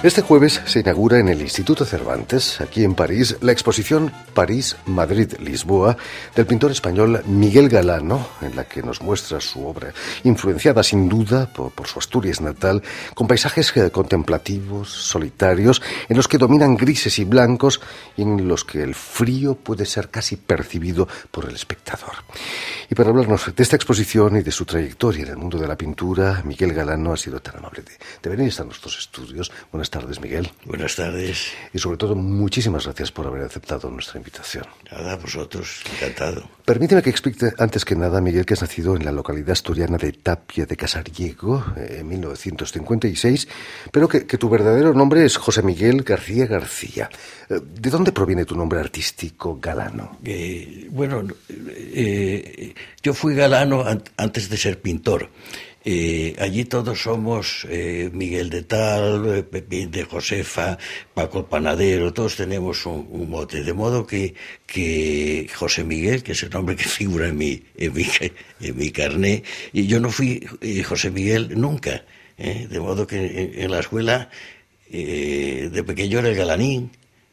Este jueves se inaugura en el Instituto Cervantes, aquí en París, la exposición París-Madrid-Lisboa del pintor español Miguel Galano, en la que nos muestra su obra, influenciada sin duda por su Asturias natal, con paisajes contemplativos, solitarios, en los que dominan grises y blancos y en los que el frío puede ser casi percibido por el espectador. Y para hablarnos de esta exposición y de su trayectoria en el mundo de la pintura, Miguel Galano ha sido tan amable de venir a nuestros estudios. Buenas tardes, Miguel. Buenas tardes. Y sobre todo, muchísimas gracias por haber aceptado nuestra invitación. Nada, vosotros, encantado. Permíteme que explique antes que nada, Miguel, que has nacido en la localidad asturiana de Tapia de Casariego en 1956, pero que tu verdadero nombre es José Miguel García García. ¿De dónde proviene tu nombre artístico, Galano? Yo fui Galano antes de ser pintor. Allí todos somos Miguel de Tal, Pepín de Josefa, Paco el Panadero, todos tenemos un mote, de modo que José Miguel, que es el nombre que figura en mi carné, y yo no fui José Miguel nunca, de modo que en la escuela de pequeño era el Galanín,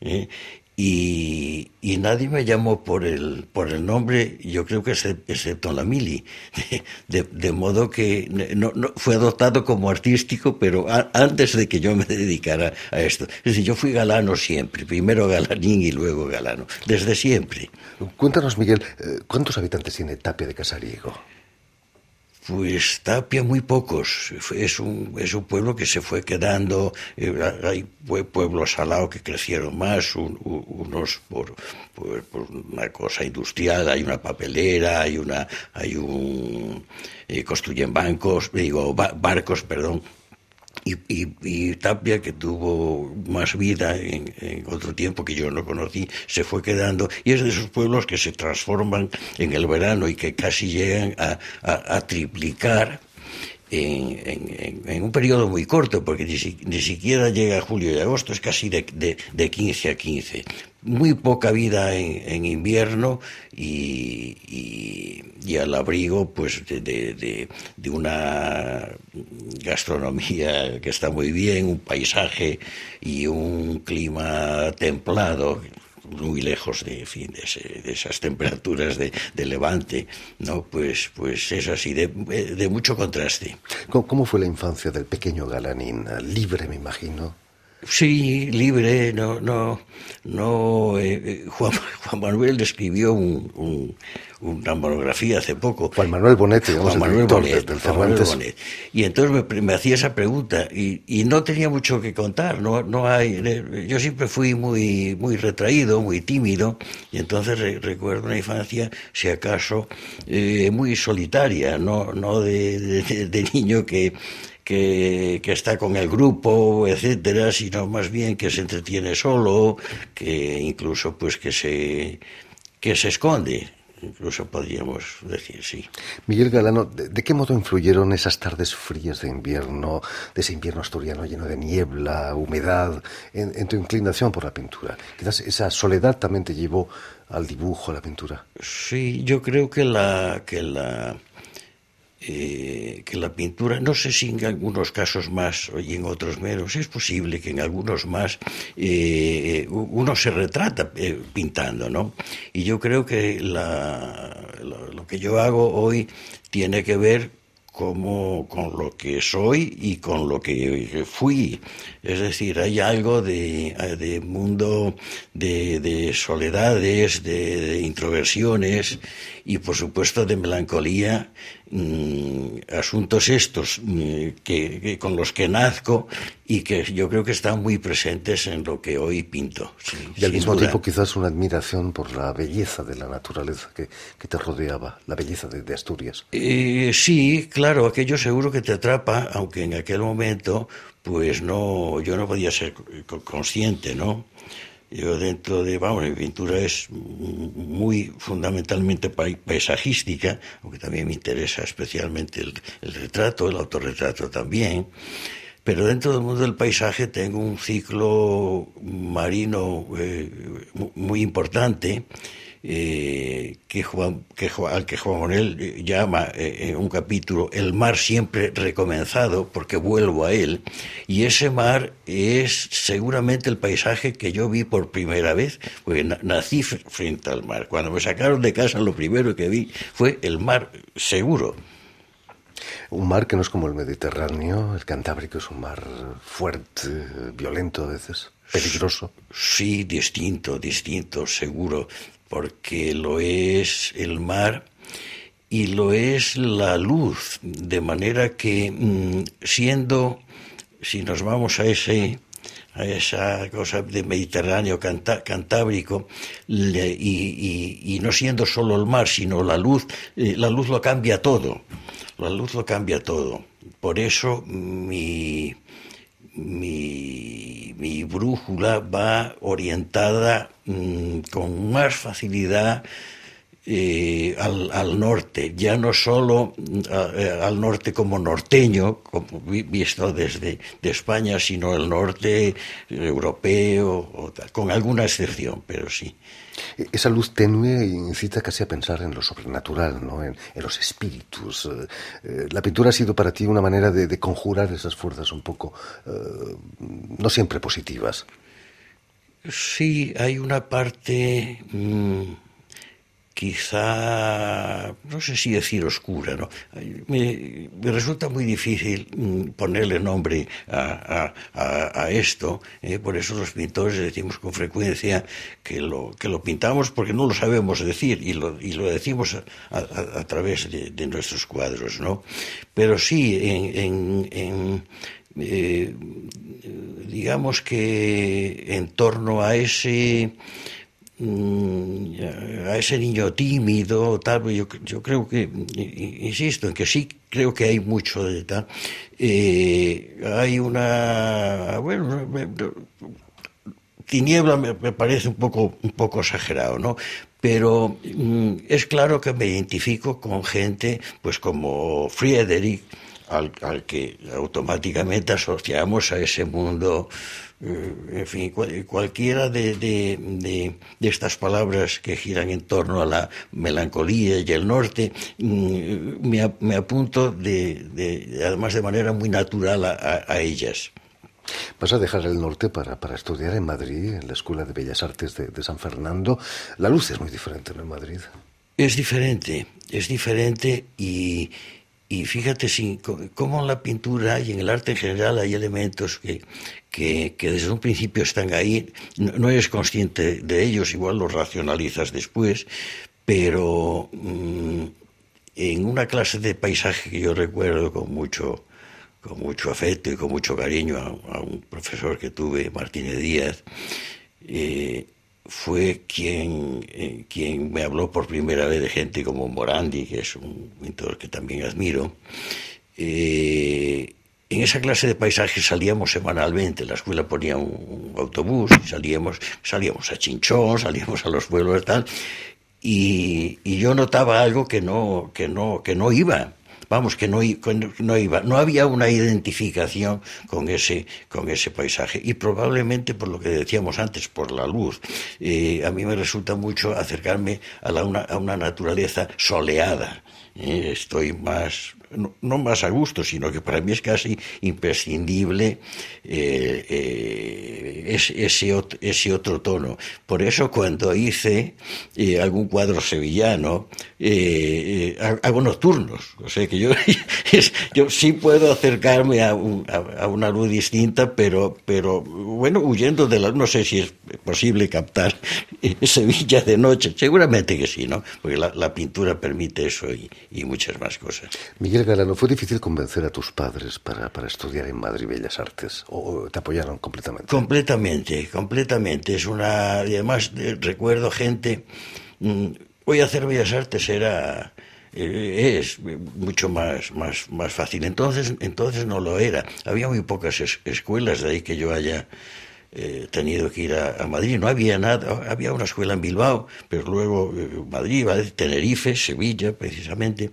y nadie me llamó por el nombre, yo creo que excepto la Mili, de modo que no fue adoptado como artístico, pero antes de que yo me dedicara a esto. Es decir, yo fui Galano siempre, primero Galanín y luego Galano, desde siempre. Cuéntanos, Miguel, ¿cuántos habitantes tiene Tapia de Casariego? Pues Tapia muy pocos, es un pueblo que se fue quedando, hay pueblos al lado que crecieron más, unos por una cosa industrial, hay una papelera, construyen barcos, perdón. Y Tapia, que tuvo más vida en otro tiempo que yo no conocí, se fue quedando, y es de esos pueblos que se transforman en el verano y que casi llegan a triplicar en un periodo muy corto, porque ni siquiera llega a julio y agosto, es casi de 15 a 15. Muy poca vida en invierno y al abrigo pues de una gastronomía que está muy bien, un paisaje y un clima templado, muy lejos de esas temperaturas de levante, ¿no? Pues es así, de mucho contraste. ¿Cómo fue la infancia del pequeño Galanín? Libre, me imagino. Sí, libre, Juan Manuel escribió una monografía hace poco. Juan Manuel Bonet, digamos, Juan Manuel Bonet, del Cervantes. Y entonces me hacía esa pregunta y no tenía mucho que contar. Yo siempre fui muy retraído, muy tímido, y entonces recuerdo una infancia, si acaso, muy solitaria, no de niño que está con el grupo, etcétera, sino más bien que se entretiene solo, que incluso pues que se esconde, incluso podríamos decir, sí. Miguel Galano, ¿de qué modo influyeron esas tardes frías de invierno, de ese invierno asturiano lleno de niebla, humedad, en tu inclinación por la pintura? Quizás esa soledad también te llevó al dibujo, a la pintura. Sí, yo creo que la pintura, no sé si en algunos casos más y en otros menos, es posible que en algunos más uno se retrata pintando, ¿no? Y yo creo que lo que yo hago hoy tiene que ver con lo que soy y con lo que fui. Es decir, hay algo de mundo de soledades, de introversiones y por supuesto de melancolía, asuntos estos que con los que nazco y que yo creo que están muy presentes en lo que hoy pinto. Sí, y al mismo tiempo quizás una admiración por la belleza de la naturaleza que te rodeaba, la belleza de Asturias. Sí, claro, aquello seguro que te atrapa, aunque en aquel momento pues yo no podía ser consciente, ¿no? Yo mi pintura es muy fundamentalmente paisajística, aunque también me interesa especialmente el retrato, el autorretrato también, pero dentro del mundo del paisaje tengo un ciclo marino muy importante, al que Juan Manuel llama en un capítulo el mar siempre recomenzado, porque vuelvo a él, y ese mar es seguramente el paisaje que yo vi por primera vez, porque nací frente al mar. Cuando me sacaron de casa lo primero que vi fue el mar, seguro. Un mar que no es como el Mediterráneo, el Cantábrico es un mar fuerte, violento a veces, peligroso. Sí, distinto, seguro, porque lo es el mar y lo es la luz, de manera que siendo, si nos vamos a esa cosa de Mediterráneo Cantábrico, y no siendo solo el mar, sino la luz lo cambia todo. La luz lo cambia todo. Por eso mi brújula va orientada con más facilidad al norte, ya no solo al norte como norteño, como visto desde España, sino el norte europeo, con alguna excepción, pero sí. Esa luz tenue incita casi a pensar en lo sobrenatural, ¿no? En los espíritus. La pintura ha sido para ti una manera de conjurar esas fuerzas un poco, no siempre positivas. Sí, hay una parte quizá, no sé si decir oscura, ¿no? Me resulta muy difícil ponerle nombre a esto, por eso los pintores decimos con frecuencia que lo pintamos porque no lo sabemos decir y lo decimos a través de nuestros cuadros, ¿no? Pero sí, digamos que en torno a ese niño tímido, tal, yo creo que, insisto, en que sí creo que hay mucho de tal. Hay una, bueno, tiniebla me parece un poco exagerado, ¿no? Pero es claro que me identifico con gente, pues como Friedrich, al que automáticamente asociamos a ese mundo. En fin, cualquiera de estas palabras que giran en torno a la melancolía y el norte, me apunto además de manera muy natural a ellas. Vas a dejar el norte para estudiar en Madrid, en la Escuela de Bellas Artes de San Fernando. La luz es muy diferente, ¿no?, en Madrid. Es diferente y fíjate cómo en la pintura y en el arte en general hay elementos que desde un principio están ahí, no eres consciente de ellos, igual los racionalizas después, pero en una clase de paisaje que yo recuerdo con mucho afecto y con mucho cariño a un profesor que tuve, Martínez Díaz, fue quien me habló por primera vez de gente como Morandi, que es un pintor que también admiro. En esa clase de paisaje salíamos semanalmente, la escuela ponía un autobús y salíamos a Chinchón, salíamos a los pueblos tal, y yo notaba algo que no iba. Vamos, que no iba, no había una identificación con ese paisaje, y probablemente por lo que decíamos antes, por la luz. A mí me resulta mucho acercarme a una naturaleza soleada. Estoy más, no más a gusto, sino que para mí es casi imprescindible ese otro tono. Por eso cuando hice algún cuadro sevillano, hago nocturnos, o sea que yo sí puedo acercarme a una luz distinta, pero bueno, huyendo de no sé si es posible captar Sevilla de noche, seguramente que sí, ¿no? Porque la pintura permite eso y muchas más cosas. Miguel Galano, ¿fue difícil convencer a tus padres para estudiar en Madrid Bellas Artes? ¿O te apoyaron completamente? Completamente. Es además recuerdo gente, voy a hacer Bellas Artes es mucho más fácil. Entonces no lo era. Había muy pocas escuelas, de ahí que yo haya tenido que ir a Madrid. No había nada, había una escuela en Bilbao, pero luego Madrid, Tenerife, Sevilla, precisamente.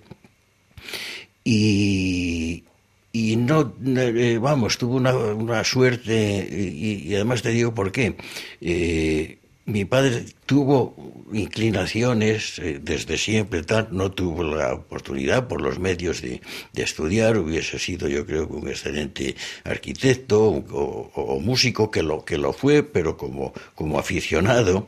Y no, vamos, tuve una suerte, y además te digo por qué. Mi padre tuvo inclinaciones desde siempre, tal, no tuvo la oportunidad por los medios de estudiar, hubiese sido yo creo un excelente arquitecto o músico que lo fue, pero como aficionado.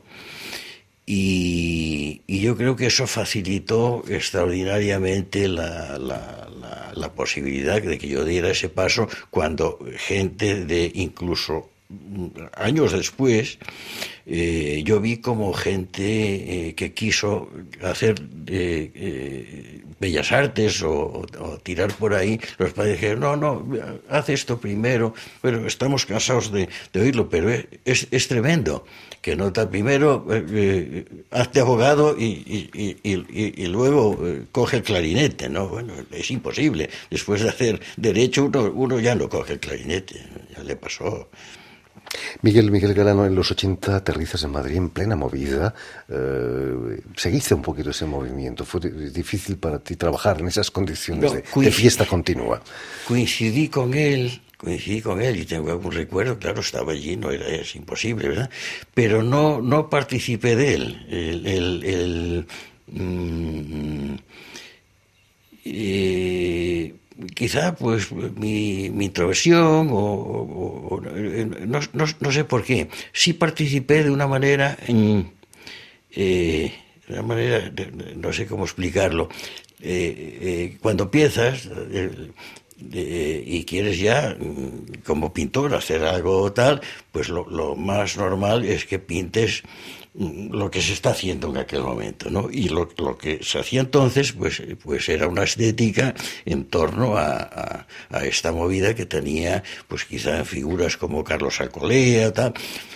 Y yo creo que eso facilitó extraordinariamente la posibilidad de que yo diera ese paso cuando gente de incluso años después yo vi como gente que quiso hacer bellas artes o tirar por ahí, los padres dijeron, no, haz esto primero, pero estamos cansados de oírlo, pero es tremendo, que nota primero, hazte abogado y luego coge el clarinete, ¿no? Bueno, es imposible, después de hacer derecho uno ya no coge el clarinete, ya le pasó. Miguel Galano, en los 80 aterrizas en Madrid en plena movida. Seguiste un poquito ese movimiento. ¿Fue difícil para ti trabajar en esas condiciones de fiesta continua? Coincidí con él y tengo algún recuerdo, claro, estaba allí, es imposible, ¿verdad? Pero no participé de él. Quizá pues mi introversión no sé por qué. Sí participé de una manera no sé cómo explicarlo. Cuando empiezas y quieres ya como pintor hacer algo tal, pues lo más normal es que pintes lo que se está haciendo en aquel momento, ¿no? Y lo que se hacía entonces pues era una estética en torno a esta movida que tenía pues quizá figuras como Carlos Alcolea, tal.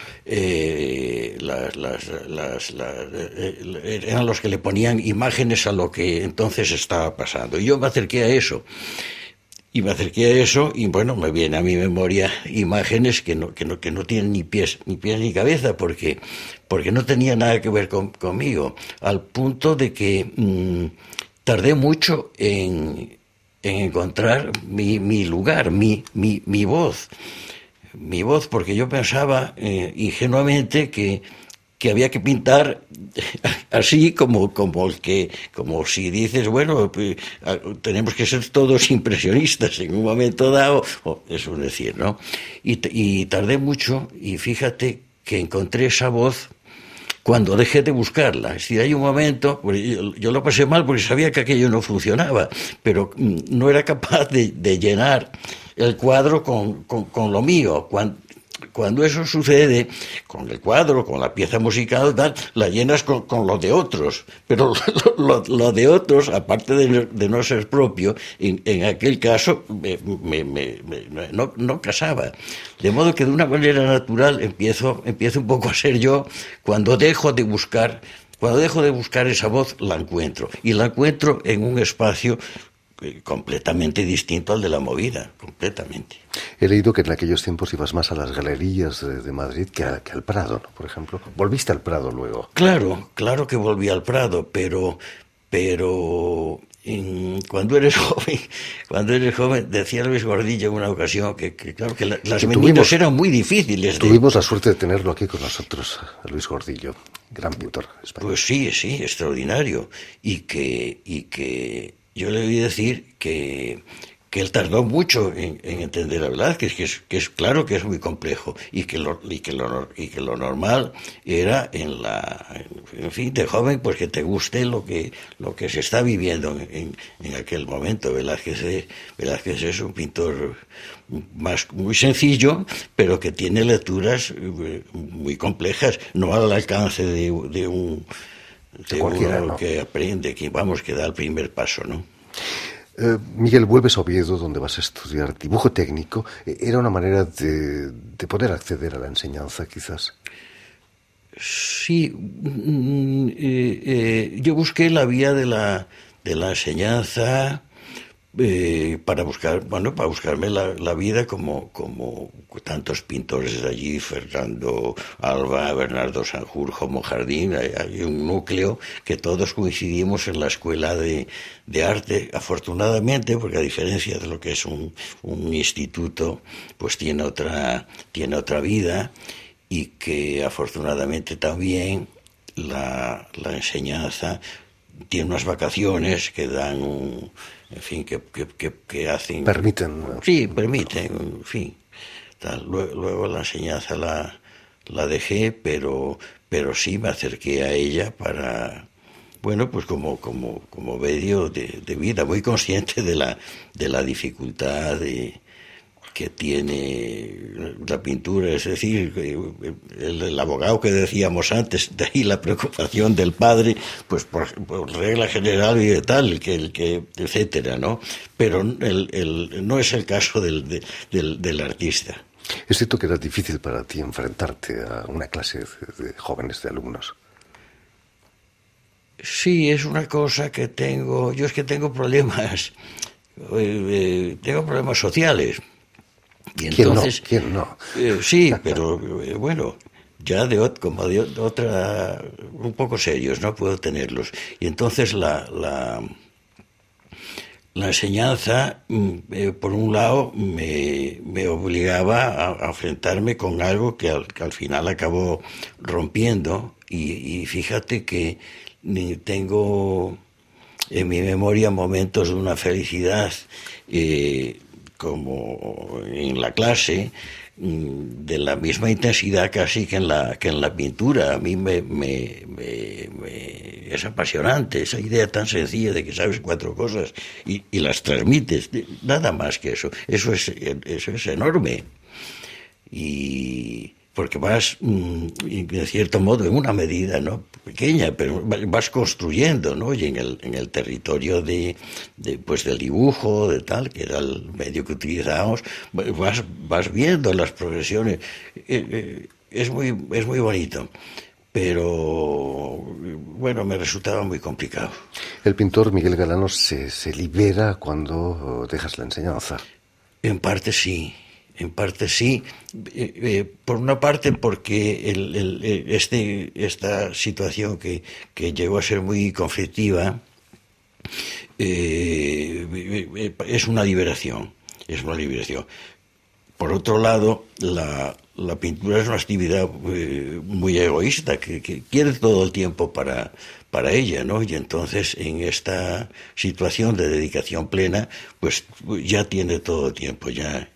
Eran los que le ponían imágenes a lo que entonces estaba pasando, y yo me acerqué a eso. Y bueno, me viene a mi memoria imágenes que no tienen ni pies ni cabeza, porque no tenía nada que ver conmigo, al punto de que tardé mucho en encontrar mi lugar, mi voz. Mi voz, porque yo pensaba ingenuamente que había que pintar así como si dices, bueno, tenemos que ser todos impresionistas en un momento dado, eso es decir, ¿no? Y tardé mucho, y fíjate que encontré esa voz cuando dejé de buscarla. Es decir, hay un momento, pues yo lo pasé mal porque sabía que aquello no funcionaba, pero no era capaz de llenar el cuadro con lo mío. Cuando eso sucede, con el cuadro, con la pieza musical, tal, la llenas con lo de otros, pero lo de otros, aparte de no ser propio, en aquel caso no casaba. De modo que de una manera natural empiezo un poco a ser yo. Cuando dejo de buscar esa voz, la encuentro, y la encuentro en un espacio completamente distinto al de la movida, completamente. He leído que en aquellos tiempos ibas más a las galerías de Madrid que al Prado, ¿no? Por ejemplo. ¿Volviste al Prado luego? Claro que volví al Prado, pero cuando eres joven, decía Luis Gordillo en una ocasión que claro que las meninas eran muy difíciles. Tuvimos la suerte de tenerlo aquí con nosotros, a Luis Gordillo, gran pintor español. Pues sí, extraordinario. Y que yo le oí decir que él tardó mucho en entender la verdad, que es claro que es muy complejo, y que lo normal era en fin, de joven, pues que te guste lo que se está viviendo en aquel momento. Velázquez es un pintor muy sencillo, pero que tiene lecturas muy complejas, no al alcance de uno que aprende, que da el primer paso, ¿no? Miguel, vuelves a Oviedo, donde vas a estudiar dibujo técnico. ¿Era una manera de poder acceder a la enseñanza, quizás? Sí, yo busqué la vía de la enseñanza para buscarme la vida como tantos pintores de allí, Fernando Alba, Bernardo Sanjurjo, Monjardín. Hay un núcleo que todos coincidimos en la escuela de arte, afortunadamente, porque a diferencia de lo que es un instituto, pues tiene otra vida. y que afortunadamente también la enseñanza tiene unas vacaciones que dan en fin, que hacen... Permiten. Sí, permiten, en fin. Tal. Luego la enseñanza la dejé, pero sí me acerqué a ella para, bueno, pues como medio de vida, muy consciente de la dificultad que tiene la pintura, es decir, el abogado que decíamos antes, de ahí la preocupación del padre, pues por regla general y de tal, que etcétera, ¿no? Pero no es el caso del artista. Es cierto que era difícil para ti enfrentarte a una clase de jóvenes, de alumnos. Sí, es una cosa que tengo, yo es que tengo problemas sociales. Y entonces, ¿Quién no? Sí, pero bueno, ya como de otra, un poco serios, no puedo tenerlos. Y entonces la enseñanza, por un lado, me obligaba a enfrentarme con algo que al final acabó rompiendo. Y fíjate que tengo en mi memoria momentos de una felicidad, como en la clase, de la misma intensidad casi que en la pintura. A mí es apasionante esa idea tan sencilla de que sabes 4 cosas y las transmites, nada más que eso. Eso es enorme. Y porque vas, de cierto modo, en una medida, ¿no?, pequeña, pero vas construyendo, ¿no? Y en el territorio pues del dibujo, de tal, que era el medio que utilizábamos, vas viendo las progresiones. Es muy bonito, pero bueno, me resultaba muy complicado. El pintor Miguel Galano se libera cuando dejas la enseñanza. En parte sí. Por una parte porque esta situación que llegó a ser muy conflictiva es una liberación. Por otro lado, la pintura es una actividad muy egoísta, que quiere todo el tiempo para ella, ¿no? Y entonces en esta situación de dedicación plena, pues ya tiene todo el tiempo, ya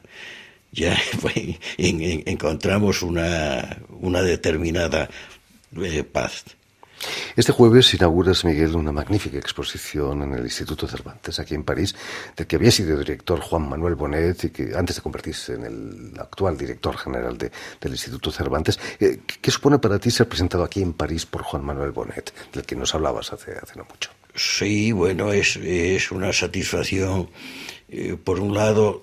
encontramos una determinada paz. Este jueves inauguras, Miguel, una magnífica exposición en el Instituto Cervantes, aquí en París, del que había sido director Juan Manuel Bonet y que antes de convertirse en el actual director general del Instituto Cervantes. ¿Qué supone para ti ser presentado aquí en París por Juan Manuel Bonet, del que nos hablabas hace no mucho? Sí, bueno, es una satisfacción. Por un lado,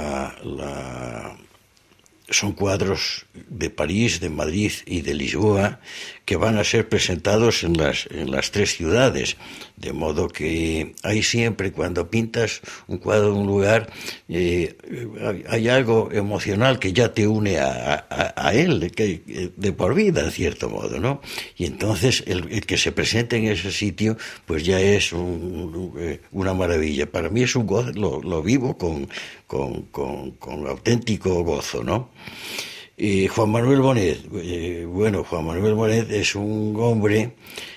son cuadros de París, de Madrid y de Lisboa que van a ser presentados en las 3 ciudades, de modo que hay siempre, cuando pintas un cuadro de un lugar, hay algo emocional que ya te une a él, de por vida, en cierto modo, ¿no? Y entonces el que se presente en ese sitio, pues ya es una maravilla. Para mí es un gozo, lo vivo con auténtico gozo, ¿no? Juan Manuel Bonet, Juan Manuel Bonet es un hombre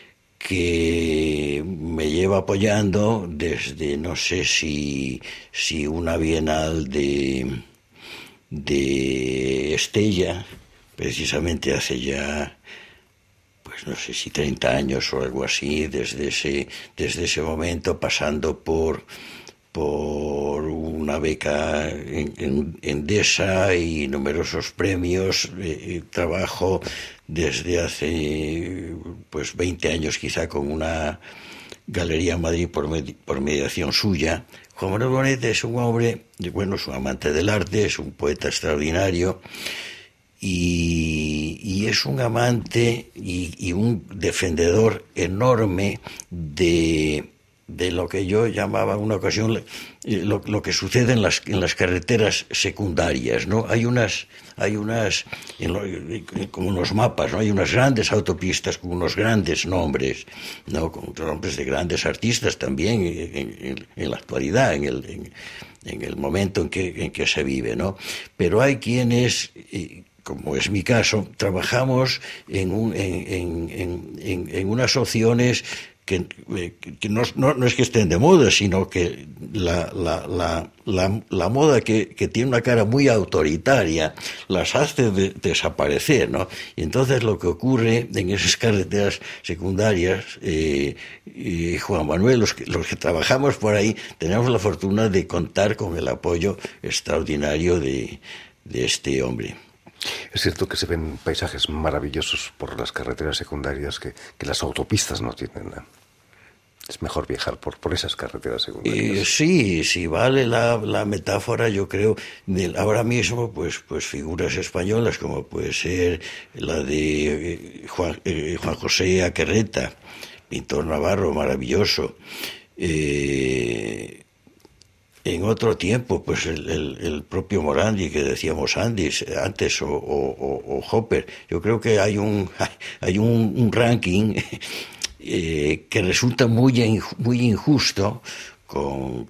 que me lleva apoyando desde, no sé si una bienal de Estella, precisamente hace ya, pues no sé si 30 años o algo así, desde ese momento, pasando por una beca en Endesa y numerosos premios. Trabajo desde hace pues 20 años quizá con una galería en Madrid por mediación suya. Juan Manuel Bonet es un hombre, bueno, es un amante del arte, es un poeta extraordinario y es un amante y un defendedor enorme de lo que yo llamaba en una ocasión lo que sucede en las carreteras secundarias, ¿no? Hay unas como unos mapas, ¿no? Hay unas grandes autopistas con unos grandes nombres, ¿no? Con nombres de grandes artistas también en la actualidad, en el momento en que se vive, ¿no? Pero hay quienes como es mi caso, trabajamos en unas opciones que no es que estén de moda, sino que la moda que tiene una cara muy autoritaria las hace desaparecer, ¿no? Y entonces lo que ocurre en esas carreteras secundarias, Juan Manuel, los que trabajamos por ahí, tenemos la fortuna de contar con el apoyo extraordinario de este hombre. Es cierto que se ven paisajes maravillosos por las carreteras secundarias que las autopistas no tienen. Es mejor viajar por esas carreteras secundarias. Sí, vale la metáfora, yo creo. Ahora mismo, pues figuras españolas como puede ser la de Juan José Aquerreta, pintor navarro maravilloso. En otro tiempo, pues el propio Morandi, que decíamos antes, o Hopper. Yo creo que hay un ranking que resulta muy injusto con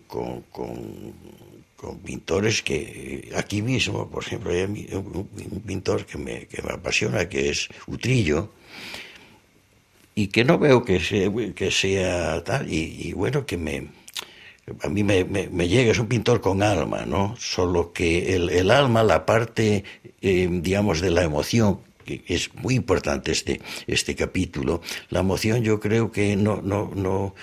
pintores que aquí mismo, por ejemplo, hay un pintor que me apasiona, que es Utrillo, y que no veo que sea tal, y bueno, a mí me llega, es un pintor con alma, ¿no? Solo que el alma, la parte, digamos, de la emoción, que es muy importante este capítulo, la emoción yo creo que no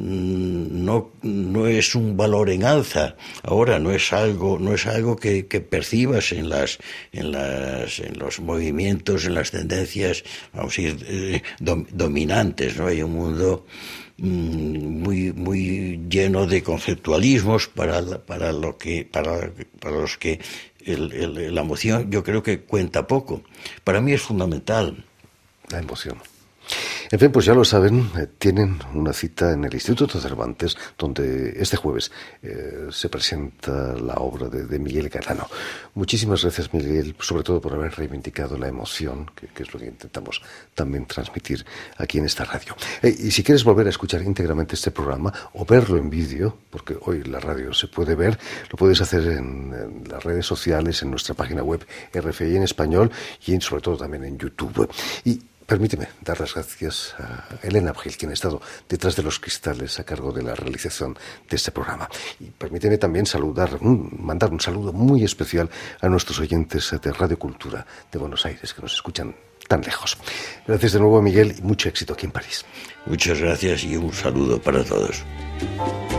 es un valor en alza ahora, no es algo que percibas en los movimientos, en las tendencias, vamos a decir, dominantes, ¿no? Hay un mundo muy lleno de conceptualismos para los que la emoción yo creo que cuenta poco. Para mí es fundamental. La emoción. En fin, pues ya lo saben, tienen una cita en el Instituto Cervantes, donde este jueves se presenta la obra de Miguel Galano. Muchísimas gracias, Miguel, sobre todo por haber reivindicado la emoción, que es lo que intentamos también transmitir aquí en esta radio. Y si quieres volver a escuchar íntegramente este programa o verlo en vídeo, porque hoy la radio se puede ver, lo puedes hacer en las redes sociales, en nuestra página web RFI en español y sobre todo también en YouTube. Y permíteme dar las gracias a Elena Bril, quien ha estado detrás de los cristales a cargo de la realización de este programa. Y permíteme también mandar un saludo muy especial a nuestros oyentes de Radio Cultura de Buenos Aires, que nos escuchan tan lejos. Gracias de nuevo, Miguel, y mucho éxito aquí en París. Muchas gracias y un saludo para todos.